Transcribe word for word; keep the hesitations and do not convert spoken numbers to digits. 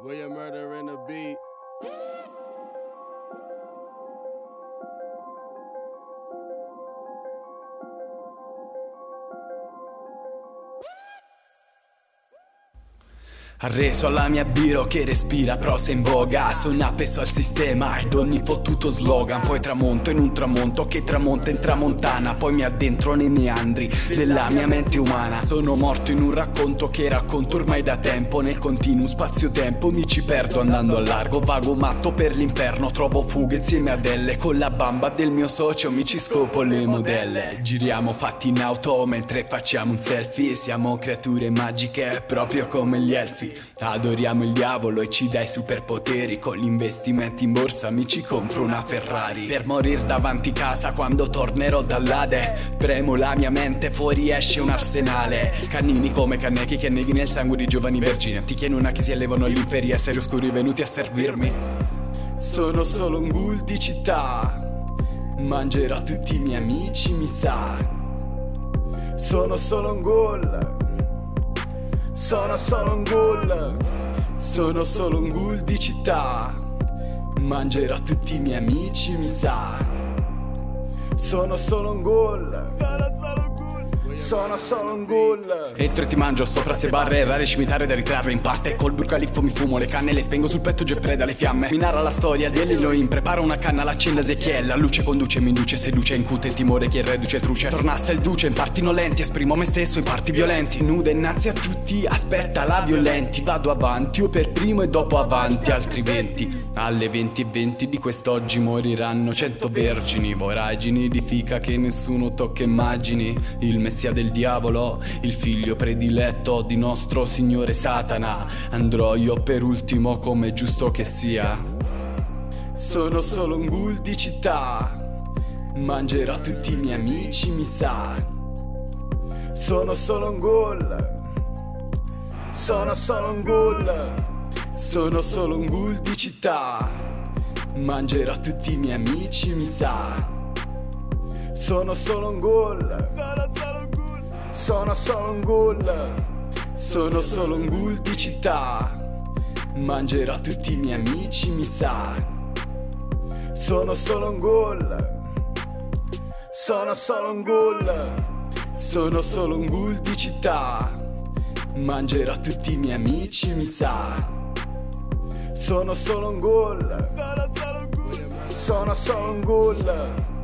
William Murder in the beat. Arreso alla mia biro che respira prosa in voga. Sono appeso al sistema ed ogni fottuto slogan. Poi tramonto in un tramonto che tramonta in tramontana. Poi mi addentro nei meandri della mia mente umana. Sono morto in un racconto che racconto ormai da tempo. Nel continuo spazio-tempo mi ci perdo andando a largo. Vago matto per l'inferno, trovo fughe insieme ad elle. Con la bamba del mio socio mi ci scopo le modelle. Giriamo fatti in auto mentre facciamo un selfie. Siamo creature magiche proprio come gli elfi. Adoriamo il diavolo e ci dai superpoteri. Con gli investimenti in borsa mi ci compro una Ferrari. Per morir davanti casa quando tornerò dall'Ade. Premo la mia mente, fuori esce un arsenale. Cannini come cannechi che neghi nel sangue di giovani vergini. Antichi e una che si allevano all'inferi, esseri oscuri venuti a servirmi. Sono solo un ghoul di città, mangerò tutti i miei amici mi sa. Sono solo un ghoul, sono solo un ghoul, sono solo un ghoul di città, mangerò tutti i miei amici mi sa. Sono solo un ghoul, sono solo un ghoul, sono solo un ghoul. Entro e ti mangio sopra ste barre, rare cimitare da ritrarre in parte. Col burcaliffo mi fumo le canne, le spengo sul petto già preda le fiamme. Mi narra la storia dell'Elohim, prepara una canna, l'accenda Ezechiel. La luce conduce, mi induce, seduce, incute il timore che il reduce truce. Tornasse il duce in parti nolenti, esprimo me stesso in parti violenti. Nuda innanzi a tutti, aspetta la violenti. Vado avanti, io per primo e dopo avanti altri venti. Alle venti e venti di quest'oggi moriranno cento vergini. Voragini di fica che nessuno tocca immagini. Il messia del diavolo, il figlio prediletto di nostro signore Satana. Andrò io per ultimo come è giusto che sia. Sono solo un ghoul di città, mangerò tutti i miei amici mi sa. Sono solo un ghoul, sono solo un ghoul, sono solo un ghoul di città, mangerò tutti i miei amici mi sa. Sono solo un ghoul, sono solo un ghoul, sono solo un ghoul, sono solo un ghoul di città, mangerò tutti i miei amici mi sa. Sono solo un ghoul, sono solo un ghoul, sono solo un ghoul di città, mangerò tutti i miei amici mi sa. Sono solo un ghoul, sono solo un ghoul, sono solo un ghoul,